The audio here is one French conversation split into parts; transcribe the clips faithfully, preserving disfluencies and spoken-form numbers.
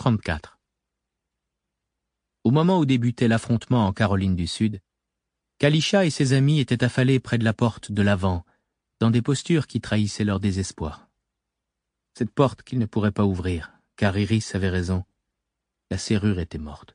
trente-quatre. Au moment où débutait l'affrontement en Caroline du Sud, Qalisha et ses amis étaient affalés près de la porte de l'avant, dans des postures qui trahissaient leur désespoir. Cette porte qu'ils ne pourraient pas ouvrir, car Iris avait raison, la serrure était morte.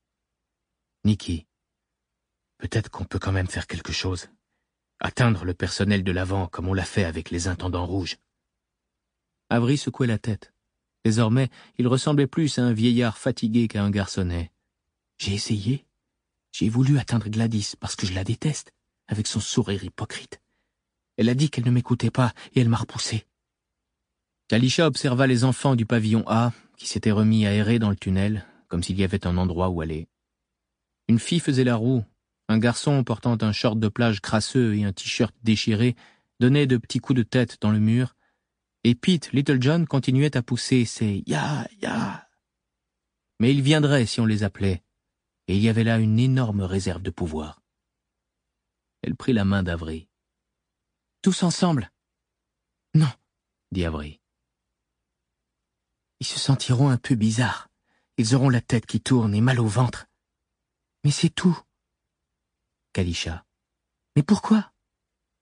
« Nikki, peut-être qu'on peut quand même faire quelque chose. Atteindre le personnel de l'avant comme on l'a fait avec les intendants rouges. » Avery secouait la tête. Désormais, il ressemblait plus à un vieillard fatigué qu'à un garçonnet. « J'ai essayé. J'ai voulu atteindre Gladys parce que je la déteste, avec son sourire hypocrite. Elle a dit qu'elle ne m'écoutait pas et elle m'a repoussé. » Qalisha observa les enfants du pavillon A qui s'étaient remis à errer dans le tunnel, comme s'il y avait un endroit où aller. Une fille faisait la roue. Un garçon portant un short de plage crasseux et un t-shirt déchiré donnait de petits coups de tête dans le mur, et Pete Littlejohn continuait à pousser ses « ya, ya ». Mais ils viendraient si on les appelait, et il y avait là une énorme réserve de pouvoir. Elle prit la main d'Avery. « Tous ensemble ?»« Non, » dit Avery. « Ils se sentiront un peu bizarres. Ils auront la tête qui tourne et mal au ventre. Mais c'est tout. » Qalisha. « Mais pourquoi ? Pourquoi ?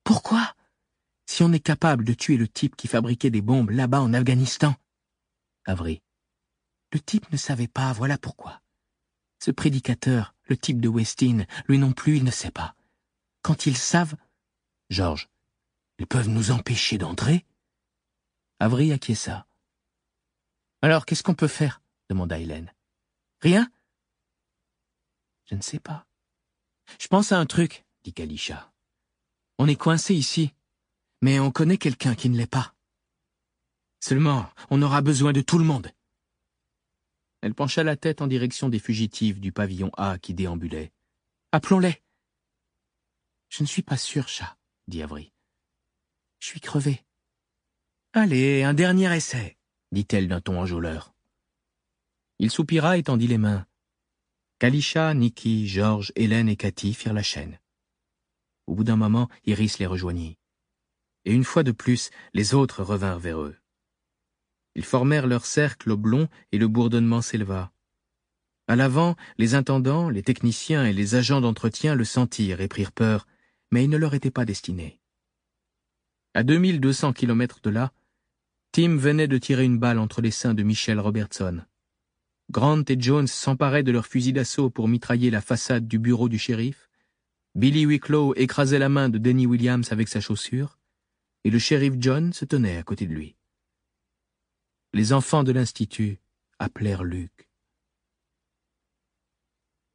Si on est capable de tuer le type qui fabriquait des bombes là-bas en Afghanistan. » Avery. « Le type ne savait pas, voilà pourquoi. Ce prédicateur, le type de Westin, lui non plus, il ne sait pas. Quand ils savent... » George. « Ils peuvent nous empêcher d'entrer ?» Avery acquiesça. « Alors, qu'est-ce qu'on peut faire ?» demanda Hélène. « Rien ? » « Je ne sais pas. »« Je pense à un truc, » dit Qalisha. « On est coincé ici, mais on connaît quelqu'un qui ne l'est pas. Seulement, on aura besoin de tout le monde. » Elle pencha la tête en direction des fugitifs du pavillon A qui déambulaient. « Appelons-les. »« Je ne suis pas sûr, chat, » dit Avery. « Je suis crevé. »« Allez, un dernier essai, » dit-elle d'un ton enjôleur. Il soupira et tendit les mains. Qalisha, Nikki, George, Hélène et Cathy firent la chaîne. Au bout d'un moment, Iris les rejoignit. Et une fois de plus, les autres revinrent vers eux. Ils formèrent leur cercle oblong et le bourdonnement s'éleva. À l'avant, les intendants, les techniciens et les agents d'entretien le sentirent et prirent peur, mais il ne leur était pas destiné. À deux mille deux cents kilomètres de là, Tim venait de tirer une balle entre les seins de Michelle Robertson. Grant et Jones s'emparaient de leurs fusils d'assaut pour mitrailler la façade du bureau du shérif. Billy Wicklow écrasait la main de Denny Williams avec sa chaussure, et le shérif John se tenait à côté de lui. Les enfants de l'Institut appelèrent Luc.